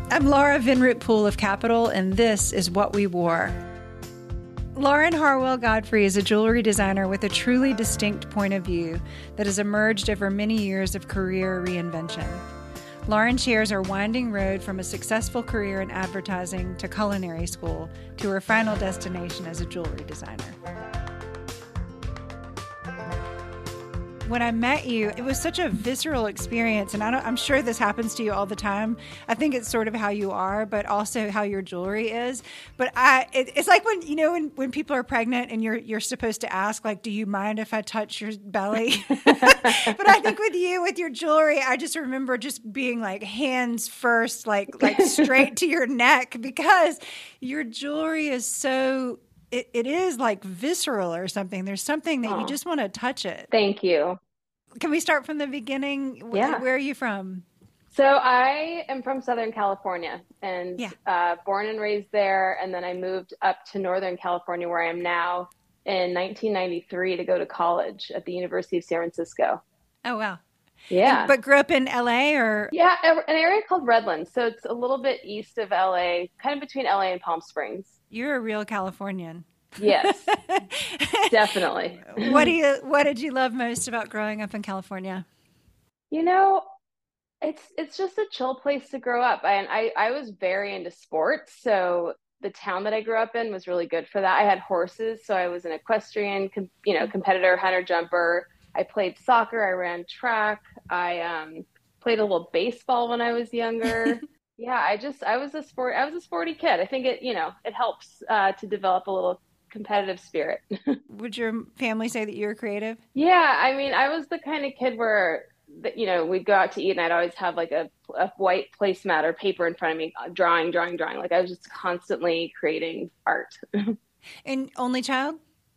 I'm Laura Vinroot Poole of Capital, and this is What We Wore. Lauren Harwell Godfrey is a jewelry designer with a truly distinct point of view that has emerged over many years of career reinvention. Lauren shares her winding road from a successful career in advertising to culinary school to her final destination as a jewelry designer. When I met you, it was such a visceral experience, and I'm sure this happens to you all the time. I think it's sort of how you are, but also how your jewelry is. But it's like when people are pregnant and you're supposed to ask, like, do you mind if I touch your belly? But I think with you, with your jewelry, I just remember just being like hands first, like straight to your neck, because your jewelry is so... It is like visceral or something. There's something that you just want to touch it. Thank you. Can we start from the beginning? Yeah. Where are you from? So I am from Southern California and born and raised there. And then I moved up to Northern California, where I am now, in 1993 to go to college at the University of San Francisco. Oh, wow. Yeah. But grew up in LA or? Yeah, an area called Redlands. So it's a little bit east of LA, kind of between LA and Palm Springs. You're a real Californian. Yes, definitely. What did you love most about growing up in California? You know, it's just a chill place to grow up. And I was very into sports. So the town that I grew up in was really good for that. I had horses, so I was an equestrian, competitor, hunter jumper. I played soccer. I ran track. I played a little baseball when I was younger. Yeah, I was a sporty kid. I think it helps to develop a little competitive spirit. Would your family say that you were creative? Yeah, I mean, I was the kind of kid where, we'd go out to eat and I'd always have like a white placemat or paper in front of me, drawing. Like I was just constantly creating art. And only child?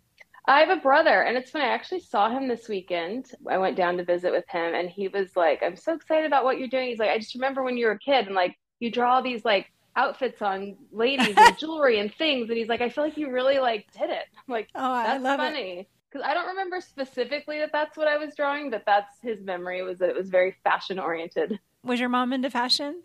I have a brother, and it's funny. I actually saw him this weekend. I went down to visit with him, and he was like, "I'm so excited about what you're doing." He's like, "I just remember when you were a kid, and like you draw these like outfits on ladies and jewelry and things," and he's like, "I feel like you really like did it." I'm like, "Oh, that's I love funny." Because I don't remember specifically that that's what I was drawing, but that's his memory, was that it was very fashion oriented. Was your mom into fashion?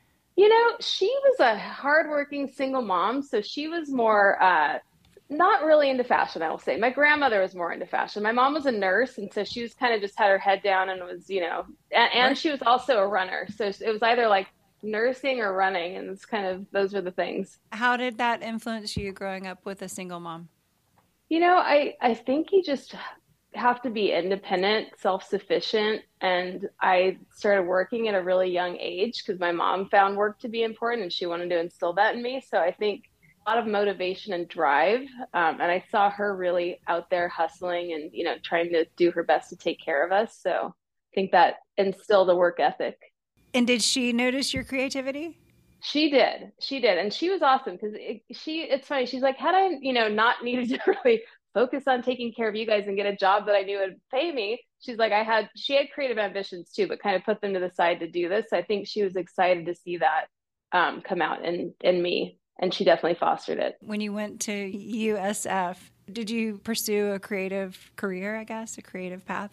She was a hardworking single mom, so she was more not really into fashion, I will say. My grandmother was more into fashion. My mom was a nurse, and so she was kind of just had her head down and was, and she was also a runner. So it was either like nursing or running, and it's kind of, those were the things. How did that influence you growing up with a single mom? I think you just have to be independent, self-sufficient, and I started working at a really young age because my mom found work to be important and she wanted to instill that in me. So I think a lot of motivation and drive, and I saw her really out there hustling and trying to do her best to take care of us. So I think that instilled a work ethic. And did she notice your creativity? She did. And she was awesome because it's funny. She's like, had I, not needed to really focus on taking care of you guys and get a job that I knew would pay me. She's like, she had creative ambitions too, but kind of put them to the side to do this. I think she was excited to see that come out in me. And she definitely fostered it. When you went to USF, did you pursue a creative career, I guess, a creative path?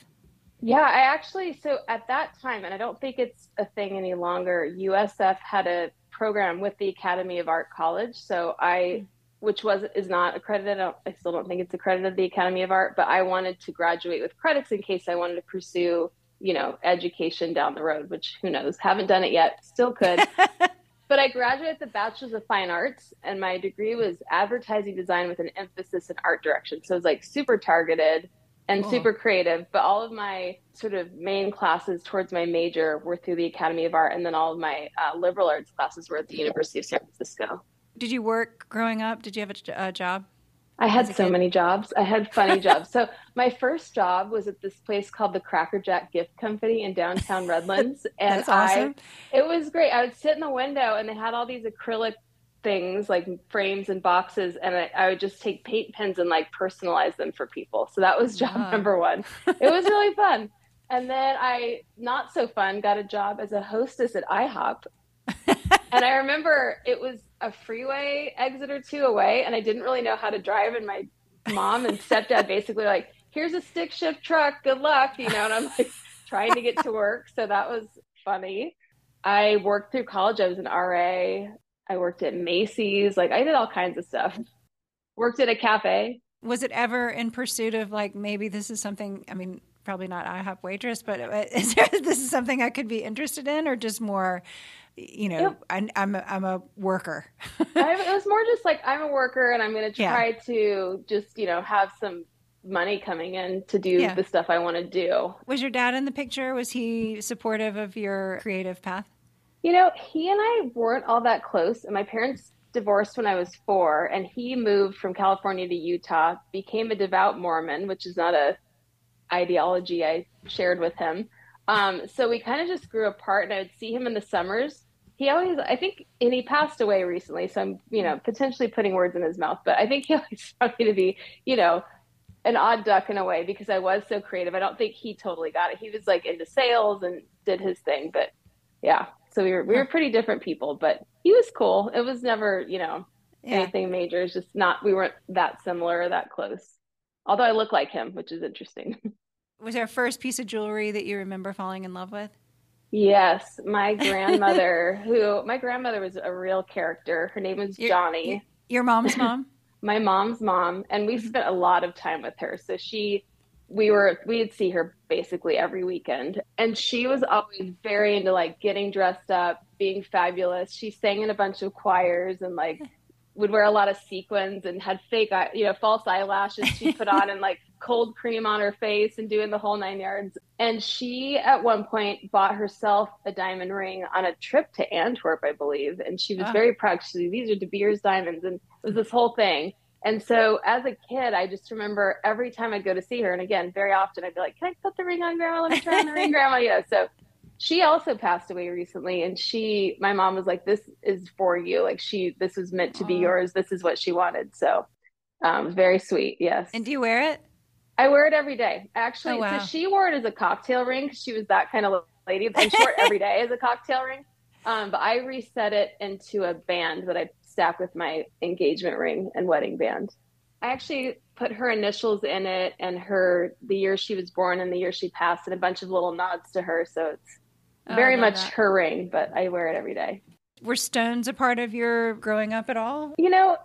Yeah, so at that time, and I don't think it's a thing any longer, USF had a program with the Academy of Art College. So which is not accredited. I still don't think it's accredited, the Academy of Art, but I wanted to graduate with credits in case I wanted to pursue, education down the road, which who knows, haven't done it yet, still could. But I graduated with a Bachelor's of Fine Arts, and my degree was advertising design with an emphasis in art direction. So it was like super targeted and super creative, but all of my sort of main classes towards my major were through the Academy of Art, and then all of my liberal arts classes were at the University of San Francisco. Did you work growing up? Did you have a job? I had so many jobs. I had funny jobs. So my first job was at this place called the Cracker Jack Gift Company in downtown Redlands. And that's awesome. It was great. I would sit in the window and they had all these acrylic things like frames and boxes. And I would just take paint pens and like personalize them for people. So that was job number one. It was really fun. And then not so fun, got a job as a hostess at IHOP. And I remember it was a freeway exit or two away, and I didn't really know how to drive. And my mom and stepdad basically like, here's a stick shift truck, good luck, and I'm like trying to get to work. So that was funny. I worked through college. I was an RA. I worked at Macy's. Like I did all kinds of stuff. Worked at a cafe. Was it ever in pursuit of like, maybe this is something, I mean, probably not IHOP waitress, but this is something I could be interested in, or just more, Yep. I'm a worker. It was more just like I'm a worker and I'm going to Yeah. try to just, have some money coming in to do Yeah. the stuff I want to do. Was your dad in the picture? Was he supportive of your creative path? He and I weren't all that close, and my parents divorced when I was 4, and he moved from California to Utah, became a devout Mormon, which is not a ideology I shared with him. So we kind of just grew apart, and I would see him in the summers. He always, I think, and he passed away recently, so I'm, potentially putting words in his mouth, but I think he always found me to be, you know, an odd duck in a way because I was so creative. I don't think he totally got it. He was like into sales and did his thing, but yeah. So we were pretty different people, but he was cool. It was never, Yeah. anything major. It's just not we weren't that similar or that close. Although I look like him, which is interesting. Was there a first piece of jewelry that you remember falling in love with? Yes, my grandmother was a real character. Her name was Your your, Johnny. your mom's mom? My mom's mom, and we Mhm. spent a lot of time with her. So we'd see her basically every weekend, and she was always very into like getting dressed up, being fabulous. She sang in a bunch of choirs and like would wear a lot of sequins and had false eyelashes she put on and like cold cream on her face and doing the whole 9 yards. And she at one point bought herself a diamond ring on a trip to Antwerp, I believe. And she was Oh, very proud. She said, "These are De Beers diamonds." And it was this whole thing. And so as a kid, I just remember every time I'd go to see her, and again, very often I'd be like, "Can I put the ring on, Grandma? Let me try on the ring, Grandma." So she also passed away recently, and my mom was like, "This is for you. Like this was meant to be oh. yours. This is what she wanted." So, very sweet. Yes. And do you wear it? I wear it every day. Oh, Actually, so wow. she wore it as a cocktail ring because she was that kind of lady, and she wore it every day as a cocktail ring. But I reset it into a band that I stack with my engagement ring and wedding band. I actually put her initials in it and the year she was born and the year she passed, and a bunch of little nods to her. So it's Oh, I very love much that. her ring, but I wear it every day. Were stones a part of your growing up at all? You know,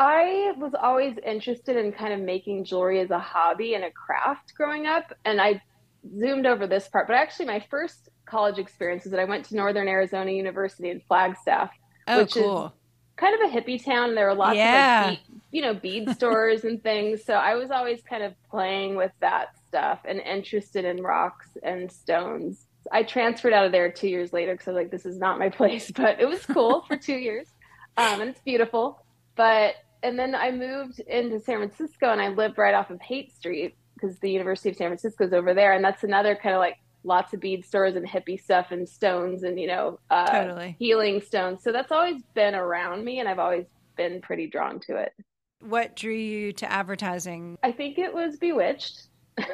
I was always interested in kind of making jewelry as a hobby and a craft growing up. And I zoomed over this part, but actually, my first college experience is that I went to Northern Arizona University in Flagstaff, Oh, which is cool. kind of a hippie town. And there were lots of like Yeah. bead stores and things. So I was always kind of playing with that stuff and interested in rocks and stones. I transferred out of there 2 years later because I was like, this is not my place, but it was cool for 2 years. And it's beautiful. But, and then I moved into San Francisco and I lived right off of Haight Street because the University of San Francisco is over there. And that's another kind of like lots of bead stores and hippie stuff and stones and, Totally. healing stones. So that's always been around me and I've always been pretty drawn to it. What drew you to advertising? I think it was Bewitched,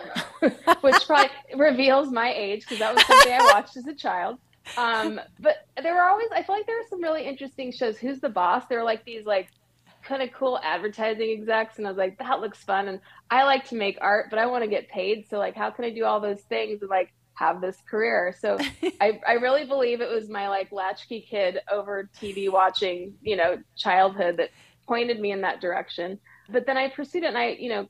which probably reveals my age because that was something I watched as a child. But there were always, I feel like there were some really interesting shows. Who's the Boss? There were like these like kind of cool advertising execs, and I was like, that looks fun. And I like to make art, but I want to get paid. So like, how can I do all those things and like have this career? So I really believe it was my like latchkey kid over TV watching, childhood that pointed me in that direction. But then I pursued it and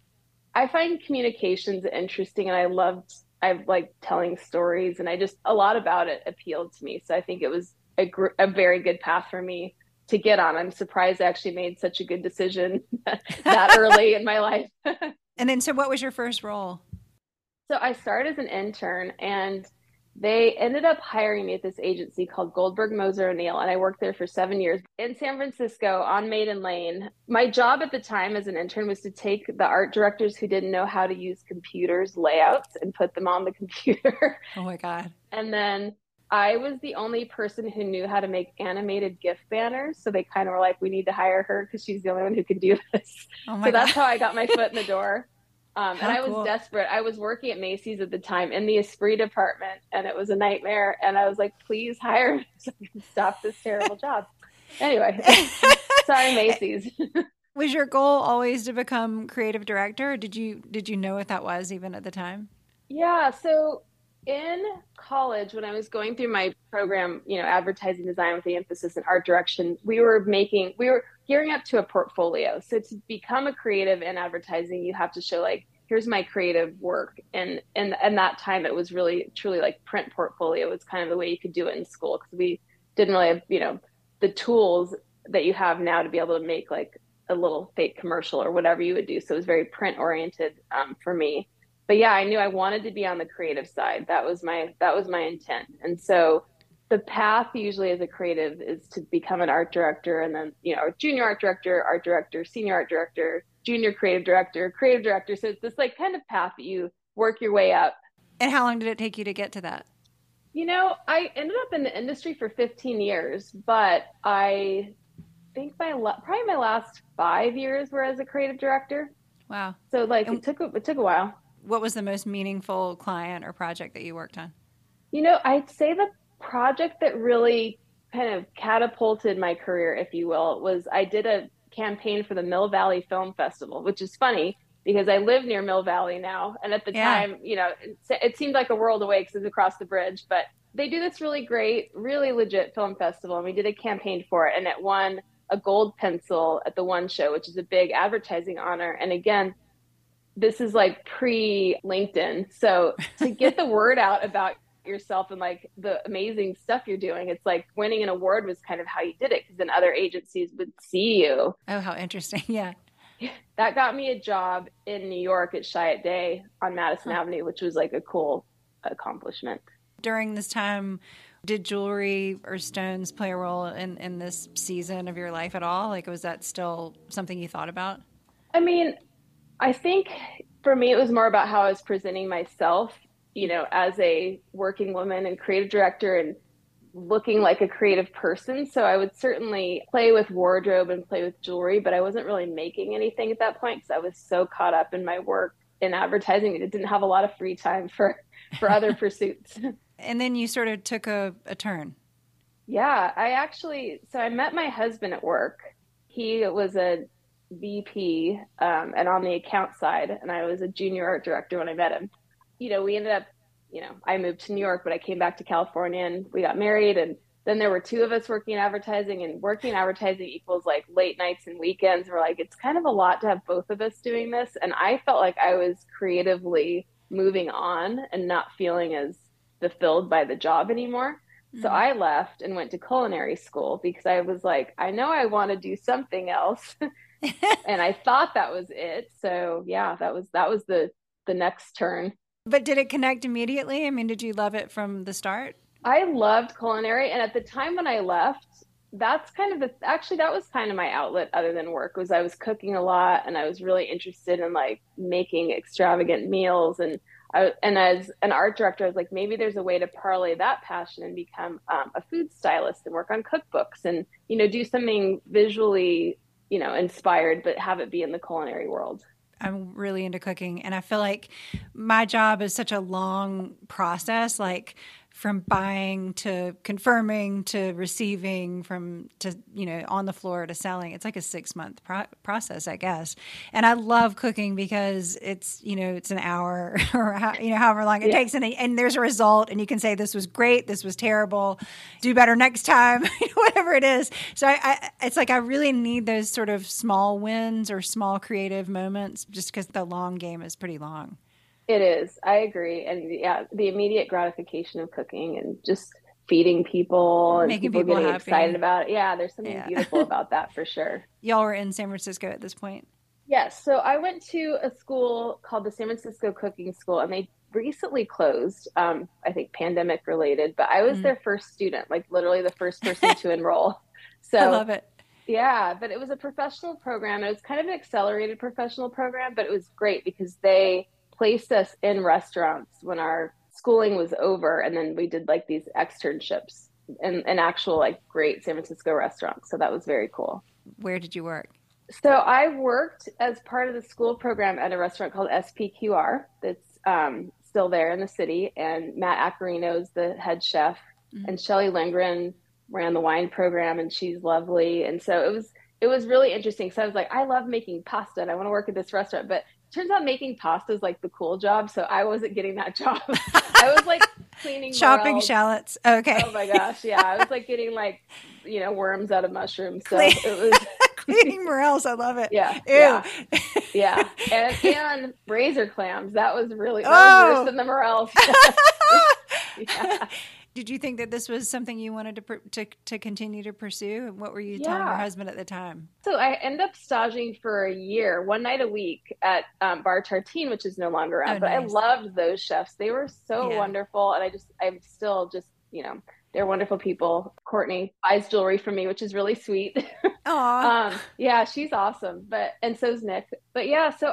I find communications interesting and I like telling stories and a lot about it appealed to me. So I think it was a very good path for me to get on. I'm surprised I actually made such a good decision that early in my life. And then, so what was your first role? So I started as an intern and they ended up hiring me at this agency called Goldberg Moser O'Neill, and I worked there for 7 years in San Francisco on Maiden Lane. My job at the time as an intern was to take the art directors who didn't know how to use computers layouts and put them on the computer. Oh my God. And then I was the only person who knew how to make animated GIF banners. So they kind of were like, we need to hire her because she's the only one who can do this. Oh So my that's God. how I got my foot in the door. And How I was cool. desperate. I was working at Macy's at the time in the Esprit department, and it was a nightmare. And I was like, please hire me so I can stop this terrible job. Anyway, sorry, Macy's. Was your goal always to become creative director? Or did you know what that was even at the time? Yeah. So in college, when I was going through my program, advertising design with the emphasis in art direction, we were gearing up to a portfolio. So to become a creative in advertising, you have to show like, here's my creative work. And that time it was really truly like print portfolio was kind of the way you could do it in school, because we didn't really have, the tools that you have now to be able to make like a little fake commercial or whatever you would do. So it was very print oriented for me. But yeah, I knew I wanted to be on the creative side. That was my intent. And so the path usually as a creative is to become an art director, and then, junior art director, senior art director, junior creative director. So it's this like kind of path that you work your way up. And how long did it take you to get to that? I ended up in the industry for 15 years, but I think probably my last 5 years were as a creative director. Wow. So like it took a while. What was the most meaningful client or project that you worked on? I'd say the project that really kind of catapulted my career, if you will, was I did a campaign for the Mill Valley Film Festival, which is funny because I live near Mill Valley now. And at the time, it seemed like a world away because it's across the bridge, but they do this really great, really legit film festival. And we did a campaign for it, and it won a gold pencil at the one show, which is a big advertising honor. And again, this is like pre-LinkedIn. So to get the word out about yourself and like the amazing stuff you're doing, it's like winning an award was kind of how you did it, because then other agencies would see you. Oh, how interesting. Yeah. That got me a job in New York at Chiat Day on Madison Avenue, which was like a cool accomplishment. During this time, did jewelry or stones play a role in this season of your life at all? Like, was that still something you thought about? I mean, I think for me, it was more about how I was presenting myself, as a working woman and creative director and looking like a creative person. So I would certainly play with wardrobe and play with jewelry, but I wasn't really making anything at that point because I was so caught up in my work in advertising. It didn't have a lot of free time for other pursuits. And then you sort of took a turn. Yeah, I met my husband at work. He was a VP and on the account side, and I was a junior art director when I met him. We ended up, I moved to New York, but I came back to California and we got married. And then there were two of us working in advertising, and working in advertising equals like late nights and weekends. We're like, it's kind of a lot to have both of us doing this. And I felt like I was creatively moving on and not feeling as fulfilled by the job anymore. So I left and went to culinary school because I was like, I know I want to do something else. And I thought that was it. So yeah, that was the next turn. But did it connect immediately? I mean, did you love it from the start? I loved culinary. And at the time when I left, that's kind of that was kind of my outlet other than work. Was I was cooking a lot, and I was really interested in like making extravagant meals. And as an art director, I was like, maybe there's a way to parlay that passion and become a food stylist and work on cookbooks and, do something visually, inspired, but have it be in the culinary world. I'm really into cooking, and I feel like my job is such a long process, like from buying to confirming to receiving to on the floor to selling. It's like a 6-month process, I guess. And I love cooking because it's it's an hour or however long it takes, and there's a result, and you can say this was great, this was terrible, do better next time, whatever it is. So it's like I really need those sort of small wins or small creative moments, just because the long game is pretty long. It is. I agree. And yeah, the immediate gratification of cooking and just feeding people and making people getting happy. Excited about it. Yeah, there's something beautiful about that for sure. Y'all were in San Francisco at this point? Yes. So I went to a school called the San Francisco Cooking School, and they recently closed, I think pandemic related, but I was their first student, like literally the first person to enroll. So I love it. Yeah, but it was a professional program. It was kind of an accelerated professional program, but it was great because they placed us in restaurants when our schooling was over, and then we did like these externships in actual like great San Francisco restaurants. So that was very cool. Where did you work? So I worked as part of the school program at a restaurant called SPQR that's still there in the city, and Matt Accarino is the head chef, and Shelley Lindgren ran the wine program, and she's lovely. And so it was really interesting. So I was like, I love making pasta and I want to work at this restaurant, but turns out making pasta is like the cool job. So I wasn't getting that job. I was like cleaning chopping morels. shallots. Okay. Oh my gosh, yeah. I was like getting like, worms out of mushrooms. So Cle- it was Cleaning morels. I love it. yeah, Ew. yeah. And razor clams. That was worse Oh. than the morels. Yeah. Did you think that this was something you wanted to continue to pursue? And what were you telling your Yeah. husband at the time? So I ended up staging for a year, one night a week at Bar Tartine, which is no longer Oh, around. But I nice. loved those chefs. They were so Yeah. wonderful. And I'm still just, they're wonderful people. Courtney buys jewelry from me, which is really sweet. Aw. Yeah, she's awesome. And so's Nick. But yeah, so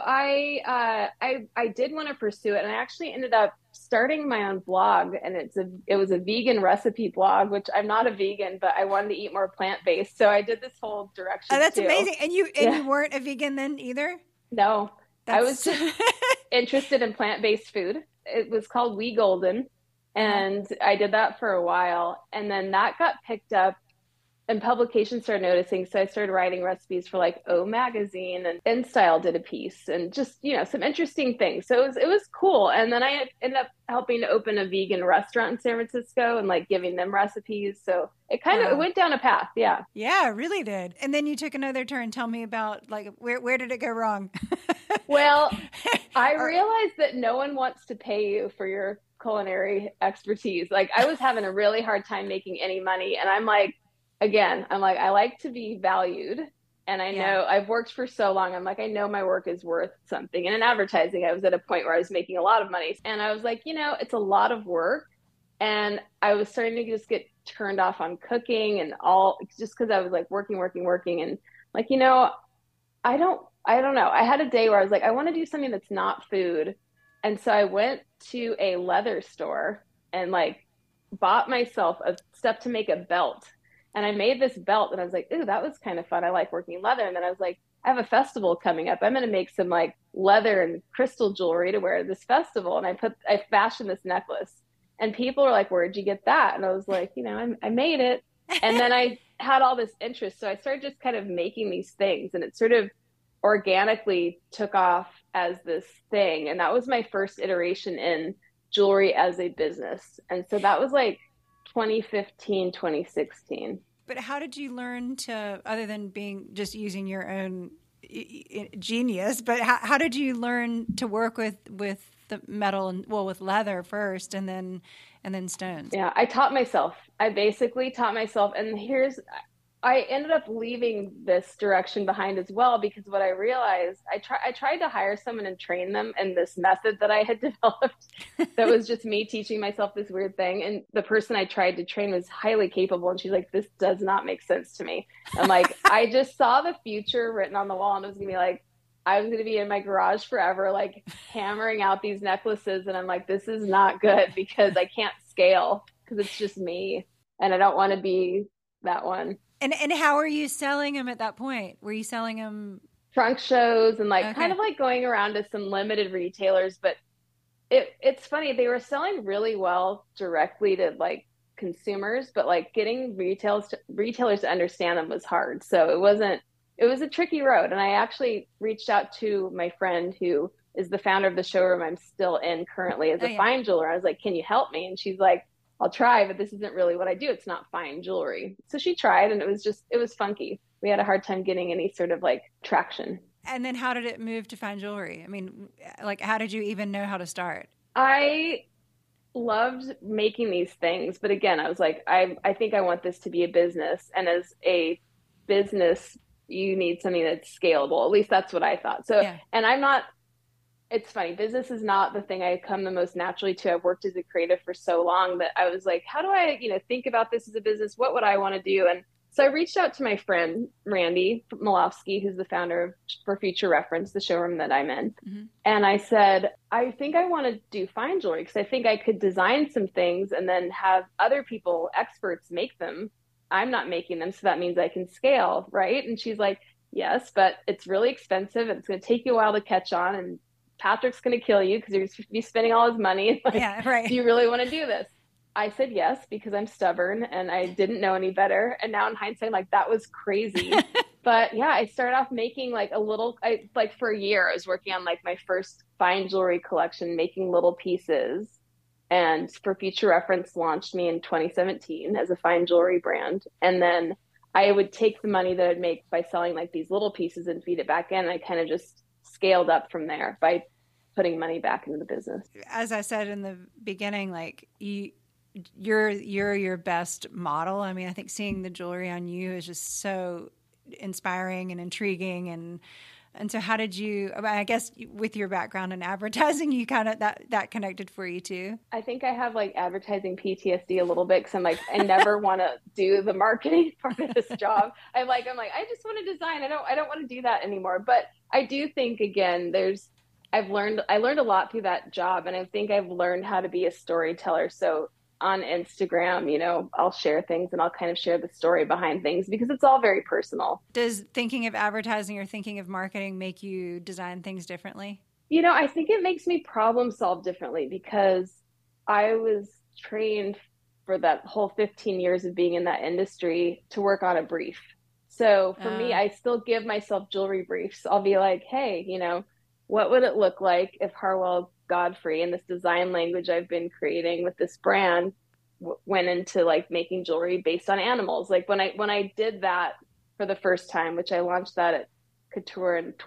I did want to pursue it, and I actually ended up starting my own blog, and it was a vegan recipe blog, which I'm not a vegan, but I wanted to eat more plant-based. So I did this whole direction Oh, that's too. amazing. And you Yeah. weren't a vegan then either? No, I was That's just interested in plant-based food. It was called We Golden, and I did that for a while, and then that got picked up and publications started noticing. So I started writing recipes for like O Magazine, and InStyle did a piece, and just, some interesting things. So it was cool. And then I ended up helping to open a vegan restaurant in San Francisco and like giving them recipes. So it kind of it went down a path. Yeah. Yeah, it really did. And then you took another turn. Tell me about like where did it go wrong? Well, I realized that no one wants to pay you for your culinary expertise. Like I was having a really hard time making any money, and I'm like, I like to be valued. And I know I've worked for so long. I'm like, I know my work is worth something. And in advertising, I was at a point where I was making a lot of money. And I was like, it's a lot of work. And I was starting to just get turned off on cooking and all, just because I was like working. And like, I don't know. I had a day where I was like, I want to do something that's not food. And so I went to a leather store and like bought myself a stuff to make a belt. And I made this belt, and I was like, ooh, that was kind of fun. I like working leather. And then I was like, I have a festival coming up. I'm going to make some like leather and crystal jewelry to wear at this festival. And I fashioned this necklace, and people were like, where'd you get that? And I was like, I made it. And then I had all this interest. So I started just kind of making these things, and it sort of organically took off as this thing. And that was my first iteration in jewelry as a business. And so that was like 2015, 2016. But how did you learn to, other than just using your own genius, but how did you learn to work with the metal and with leather first and then stones? Yeah, I taught myself. I basically taught myself. And I ended up leaving this direction behind as well, because what I realized, I tried to hire someone and train them in this method that I had developed that was just me teaching myself this weird thing. And the person I tried to train was highly capable, and she's like, this does not make sense to me. I'm like, I just saw the future written on the wall, and it was gonna be like, I was going to be in my garage forever, like hammering out these necklaces. And I'm like, this is not good, because I can't scale, because it's just me, and I don't want to be that one. And how are you selling them at that point? Were you selling them trunk shows and like kind of like going around to some limited retailers? But it's funny, they were selling really well directly to like consumers, but like getting retailers to understand them was hard. So it was a tricky road. And I actually reached out to my friend who is the founder of the showroom I'm still in currently as a fine jeweler. I was like, can you help me? And she's like, I'll try, but this isn't really what I do. It's not fine jewelry. So she tried, and it was funky. We had a hard time getting any sort of like traction. And then how did it move to fine jewelry? I mean, like, how did you even know how to start? I loved making these things, but again, I was like, I think I want this to be a business. And as a business, you need something that's scalable. At least that's what I thought. So, and it's funny, business is not the thing I come the most naturally to. I've worked as a creative for so long that I was like, how do I, think about this as a business? What would I want to do? And so I reached out to my friend, Randy Malofsky, who's the founder of For Future Reference, the showroom that I'm in. Mm-hmm. And I said, I think I want to do fine jewelry, because I think I could design some things and then have other people, experts, make them. I'm not making them, so that means I can scale, right? And she's like, yes, but it's really expensive, and it's going to take you a while to catch on, and Patrick's going to kill you because you're going to be spending all his money. Like, do you really want to do this? I said yes, because I'm stubborn and I didn't know any better. And now in hindsight, like, that was crazy. But yeah, I started off making like for a year, I was working on like my first fine jewelry collection, making little pieces. and for future reference launched me in 2017 as a fine jewelry brand. And then I would take the money that I'd make by selling like these little pieces and feed it back in. I kind of just scaled up from there by putting money back into the business. As I said in the beginning, like you're your best model. I mean, I think seeing the jewelry on you is just so inspiring and intriguing. And so how did you, I guess with your background in advertising, you kind of, that connected for you too? I think I have like advertising PTSD a little bit because I'm like, I never want to do the marketing part of this job. I just want to design. I don't want to do that anymore. But I do think again, I learned a lot through that job, and I think I've learned how to be a storyteller. So on Instagram, I'll share things and I'll kind of share the story behind things because it's all very personal. Does thinking of advertising or thinking of marketing make you design things differently? I think it makes me problem solve differently because I was trained for that whole 15 years of being in that industry to work on a brief. So for me, I still give myself jewelry briefs. I'll be like, hey, what would it look like if Harwell Godfrey and this design language I've been creating with this brand went into like making jewelry based on animals? Like when I did that for the first time, which I launched that at Couture in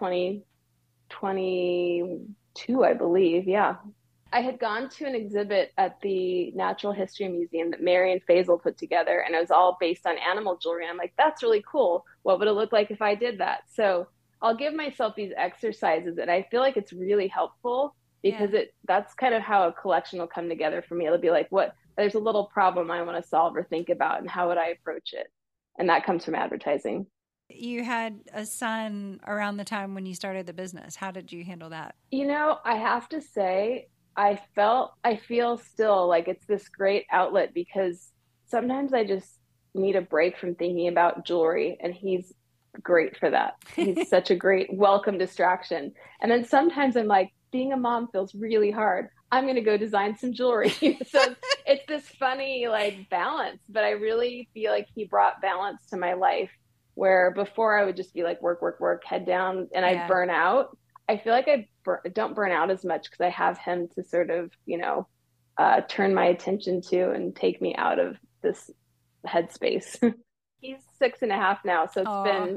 2022, I believe. Yeah. I had gone to an exhibit at the Natural History Museum that Mary and Faisal put together, and it was all based on animal jewelry. And I'm like, that's really cool. What would it look like if I did that? So I'll give myself these exercises, and I feel like it's really helpful because that's kind of how a collection will come together for me. It'll be like, there's a little problem I want to solve or think about, and how would I approach it? And that comes from advertising. You had a son around the time when you started the business. How did you handle that? I have to say, I feel still like it's this great outlet because sometimes I just need a break from thinking about jewelry, and he's great for that. He's such a great welcome distraction. And then sometimes I'm like, being a mom feels really hard. I'm going to go design some jewelry. So it's this funny like balance, but I really feel like he brought balance to my life where before I would just be like work, work, work, head down, and I'd burn out. I feel like I don't burn out as much because I have him to sort of, turn my attention to and take me out of this headspace. He's 6.5 now, so it's been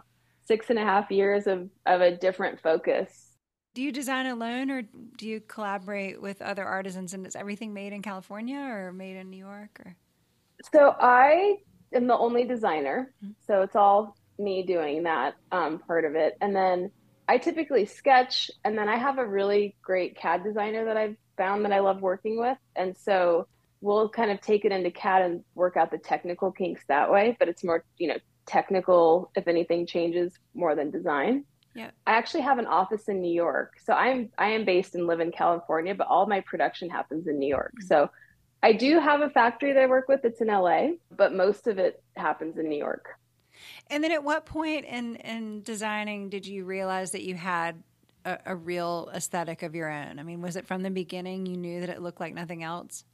6.5 years of a different focus. Do you design alone or do you collaborate with other artisans, and is everything made in California or made in New York? Or so I am the only designer, so it's all me doing that part of it. And then I typically sketch, and then I have a really great CAD designer that I've found that I love working with, and so we'll kind of take it into CAD and work out the technical kinks that way, but it's more, technical, if anything changes, more than design. Yeah. I actually have an office in New York. So I am based and live in California, but all my production happens in New York. So I do have a factory that I work with that's in LA, but most of it happens in New York. And then at what point in designing did you realize that you had a real aesthetic of your own? I mean, was it from the beginning you knew that it looked like nothing else?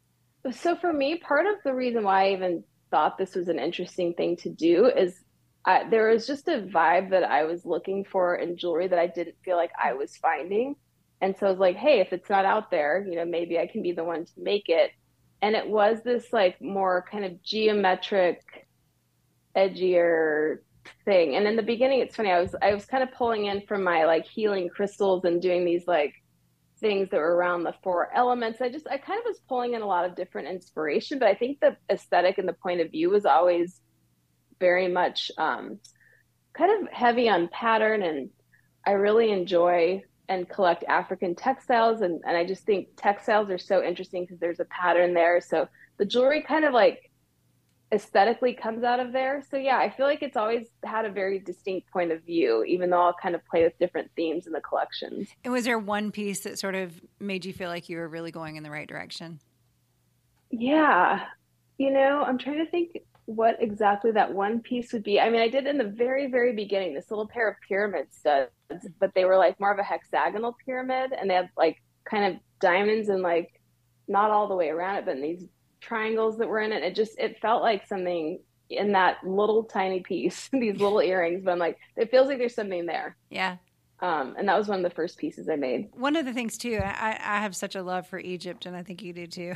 So for me, part of the reason why I even thought this was an interesting thing to do is there was just a vibe that I was looking for in jewelry that I didn't feel like I was finding. And so I was like, hey, if it's not out there, maybe I can be the one to make it. And it was this like more kind of geometric, edgier thing. And in the beginning, it's funny, I was kind of pulling in from my like healing crystals and doing these like things that were around the 4 elements. I kind of was pulling in a lot of different inspiration, but I think the aesthetic and the point of view was always very much kind of heavy on pattern. And I really enjoy and collect African textiles. And I just think textiles are so interesting because there's a pattern there. So the jewelry kind of like aesthetically comes out of there. So yeah, I feel like it's always had a very distinct point of view, even though I'll kind of play with different themes in the collections. And was there one piece that sort of made you feel like you were really going in the right direction? Yeah. I'm trying to think what exactly that one piece would be. I mean, I did in the very, very beginning, this little pair of pyramid studs, but they were like more of a hexagonal pyramid, and they had like kind of diamonds and like not all the way around it, but in these triangles that were in it. It felt like something in that little tiny piece, these little earrings, but I'm like, it feels like there's something there. Yeah. And that was one of the first pieces I made. One of the things too, I have such a love for Egypt, and I think you do too.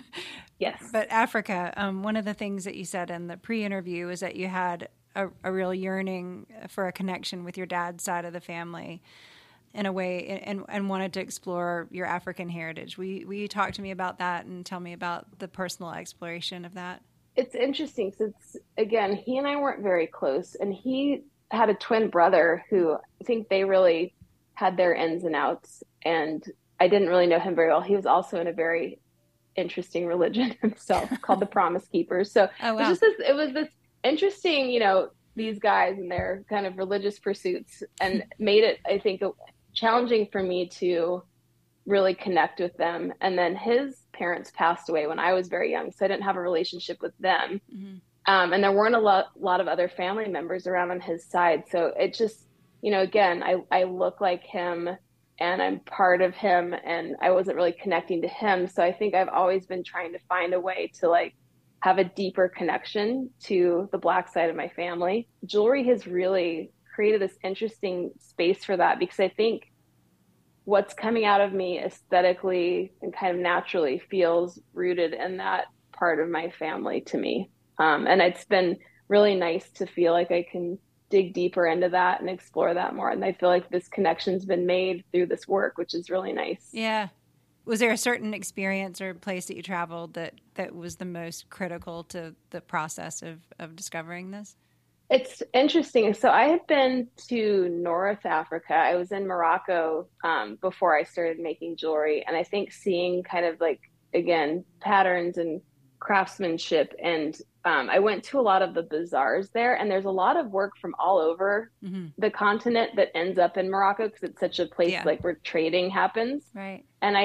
Yes. But Africa, one of the things that you said in the pre-interview is that you had a real yearning for a connection with your dad's side of the family in a way, and wanted to explore your African heritage. Will you talk to me about that and tell me about the personal exploration of that? It's interesting since, again, he and I weren't very close, and he had a twin brother who I think they really had their ins and outs. And I didn't really know him very well. He was also in a very interesting religion himself called the Promise Keepers. So Oh, it was wow. just this interesting, these guys and their kind of religious pursuits, and made it, I think, challenging for me to really connect with them. And then his parents passed away when I was very young, so I didn't have a relationship with them. Mm-hmm. And there weren't a lot of other family members around on his side. So it just, again, I look like him and I'm part of him, and I wasn't really connecting to him. So I think I've always been trying to find a way to like have a deeper connection to the Black side of my family. Jewelry has really created this interesting space for that, because I think what's coming out of me aesthetically and kind of naturally feels rooted in that part of my family to me. And it's been really nice to feel like I can dig deeper into that and explore that more. And I feel like this connection's been made through this work, which is really nice. Yeah. Was there a certain experience or place that you traveled that was the most critical to the process of discovering this? It's interesting. So I had been to North Africa. I was in Morocco before I started making jewelry. And I think seeing kind of like, again, patterns and craftsmanship. And I went to a lot of the bazaars there. And there's a lot of work from all over Mm-hmm. the continent that ends up in Morocco, because it's such a place Yeah. like where trading happens. Right. And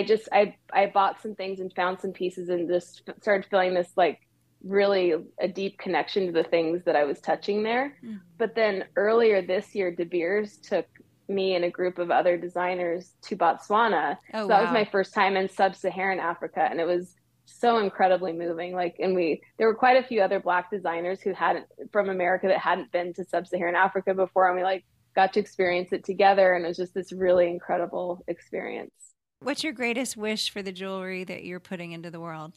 I bought some things and found some pieces and just started feeling this like really a deep connection to the things that I was touching there. Mm. But then earlier this year, De Beers took me and a group of other designers to Botswana. Oh, So that was wow. my first time in sub-Saharan Africa, and it was so incredibly moving. Like, and there were quite a few other Black designers who hadn't from America that hadn't been to sub-Saharan Africa before, and we like got to experience it together, and it was just this really incredible experience. What's your greatest wish for the jewelry that you're putting into the world?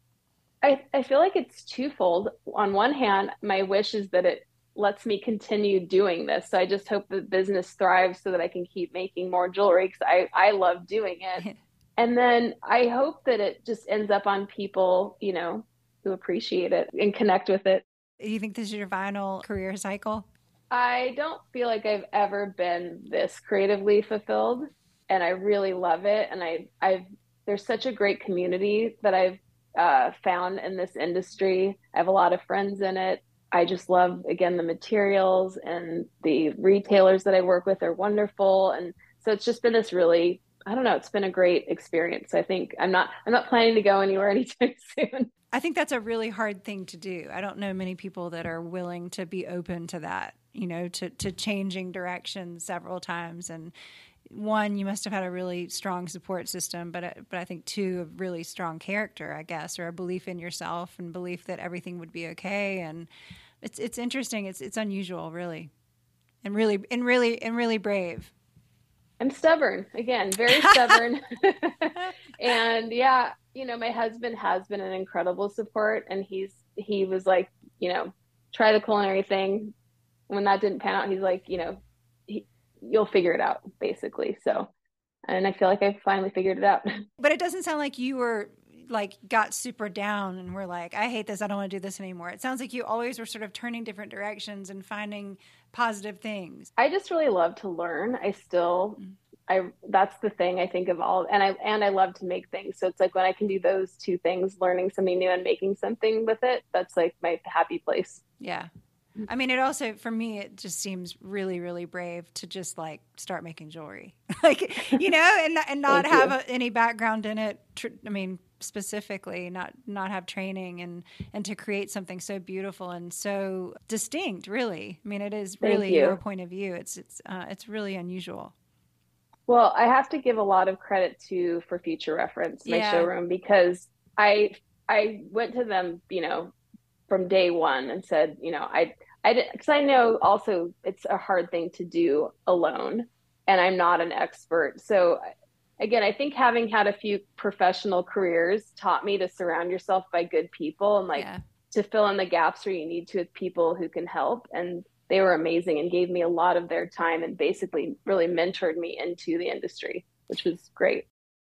I feel like it's twofold. On one hand, my wish is that it lets me continue doing this. So I just hope the business thrives so that I can keep making more jewelry, because I love doing it. And then I hope that it just ends up on people, who appreciate it and connect with it. Do you think this is your final career cycle? I don't feel like I've ever been this creatively fulfilled, and I really love it. And there's such a great community that I've found in this industry. I have a lot of friends in it. I just love, again, the materials, and the retailers that I work with are wonderful. And so it's just been this really, I don't know, it's been a great experience. I think I'm not planning to go anywhere anytime soon. I think that's a really hard thing to do. I don't know many people that are willing to be open to that, to changing directions several times. And one, you must have had a really strong support system, but I think two, a really strong character, I guess, or a belief in yourself and belief that everything would be okay. And it's interesting. It's unusual, really, and really brave. I'm stubborn, again, very stubborn. And yeah, my husband has been an incredible support, and he was like, try the culinary thing. When that didn't pan out, he's like, you'll figure it out, basically. So, and I feel like I finally figured it out. But it doesn't sound like you were like got super down and were like, I hate this, I don't want to do this anymore. It sounds like you always were sort of turning different directions and finding positive things. I just really love to learn. That's the thing I think of all, and I love to make things. So it's like when I can do those two things, learning something new and making something with it, that's like my happy place. Yeah. I mean, it also, for me, it just seems really, really brave to just like start making jewelry, and not have any background in it. I mean, specifically, not have training and to create something so beautiful and so distinct. Really, I mean, it is really your point of view. It's really unusual. Well, I have to give a lot of credit to For Future Reference, my showroom, because I went to them, from day one and said, I did, because I know also it's a hard thing to do alone. and I'm not an expert. So again, I think having had a few professional careers taught me to surround yourself by good people and like to fill in the gaps where you need to with people who can help. And they were amazing and gave me a lot of their time and basically really mentored me into the industry, which was great.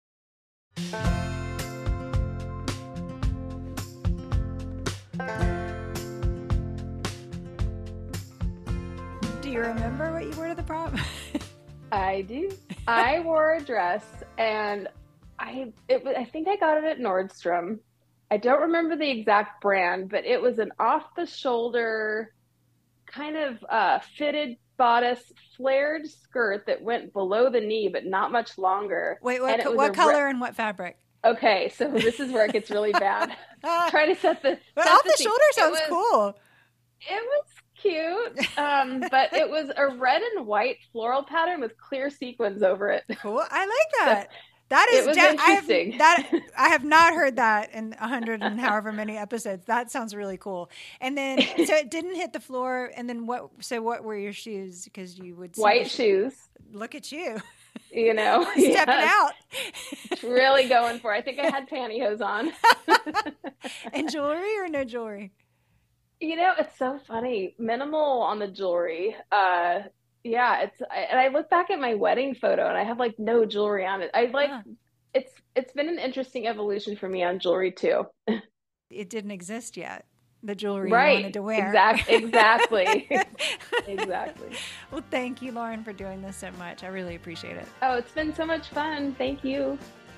Do you remember what you wore to the prom? I do. I wore a dress, and I think I got it at Nordstrom. I don't remember the exact brand, but it was an off-the-shoulder kind of fitted bodice, flared skirt that went below the knee, but not much longer. Wait, what color and what fabric? Okay, so this is where it gets really bad. Try to set the. But off the shoulder sounds cool. It was cute, but it was a red and white floral pattern with clear sequins over it. Cool, I like that. That is interesting. I have not heard that in 100 and however many episodes. That sounds really cool. And then, so it didn't hit the floor. And then what? So what were your shoes? Because you would white shoes. Look at you. You know, stepping out. Really going for it. I think I had pantyhose on. And jewelry or no jewelry? You know, it's so funny. Minimal on the jewelry. Yeah, and I look back at my wedding photo and I have like no jewelry on it. It's been an interesting evolution for me on jewelry too. It didn't exist yet. The jewelry you wanted to wear. Exactly. Exactly. Well, thank you, Lauren, for doing this so much. I really appreciate it. Oh, it's been so much fun. Thank you.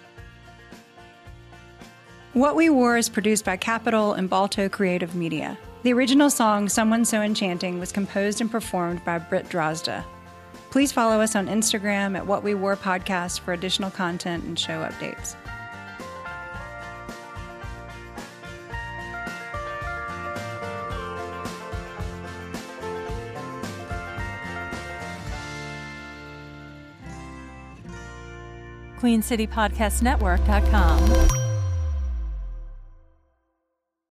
What We Wore is produced by Capital and Balto Creative Media. The original song, Someone So Enchanting, was composed and performed by Britt Drozda. Please follow us on Instagram at What We Wore Podcast for additional content and show updates. QueenCityPodcastNetwork.com